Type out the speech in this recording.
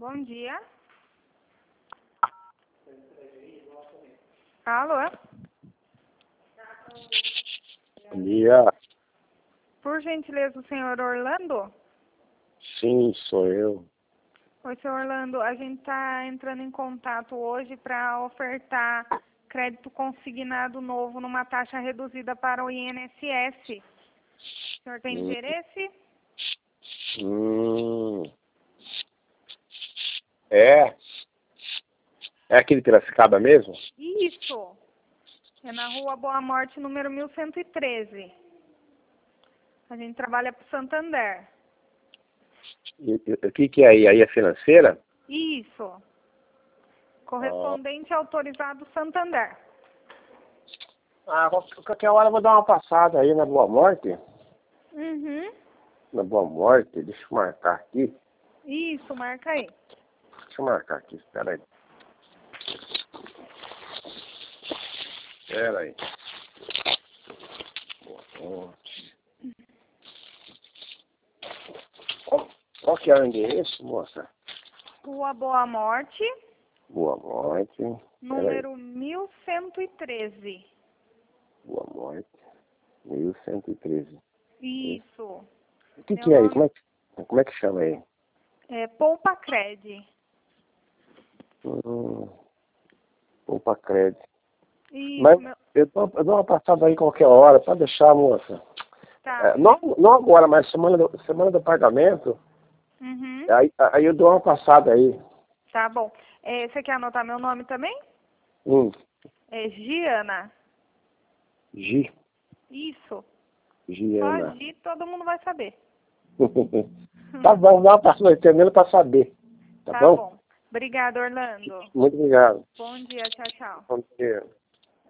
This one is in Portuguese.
Bom dia. Alô? Bom dia. Por gentileza, o senhor Orlando? Sim, sou eu. Oi, senhor Orlando. A gente está entrando em contato hoje para ofertar crédito consignado novo numa taxa reduzida para o INSS. O senhor tem interesse? É? É aqui de Piracicaba mesmo? Isso. É na Rua Boa Morte, número 1113. A gente trabalha para o Santander. O que é aí? Aí é financeira? Isso. Correspondente autorizado Santander. Qualquer hora eu vou dar uma passada aí na Boa Morte. Uhum. Na Boa Morte, deixa eu marcar aqui. Isso, marca aí. Deixa eu marcar aqui, espera aí. Espera aí. Boa Morte. Qual que é o endereço, moça? Rua Boa Morte, Boa Morte. número 1113. Boa Morte. 1113. Isso. O que Meu é aí? nome Como é que chama aí? é Poupa Cred. Poupa crédito. Isso, Mas meu... eu dou uma passada aí qualquer hora, pode deixar, moça. Tá. Não agora, mas semana do pagamento, Uhum. aí eu dou uma passada aí. Tá bom. Você quer anotar meu nome também? É Giana. Gi, Isso. Só Giana. Gi, todo mundo vai saber. Tá bom, dá uma passada termina para saber. Tá Tá bom? bom. Obrigada, Orlando. Muito obrigado. Bom dia, tchau, tchau. Bom dia.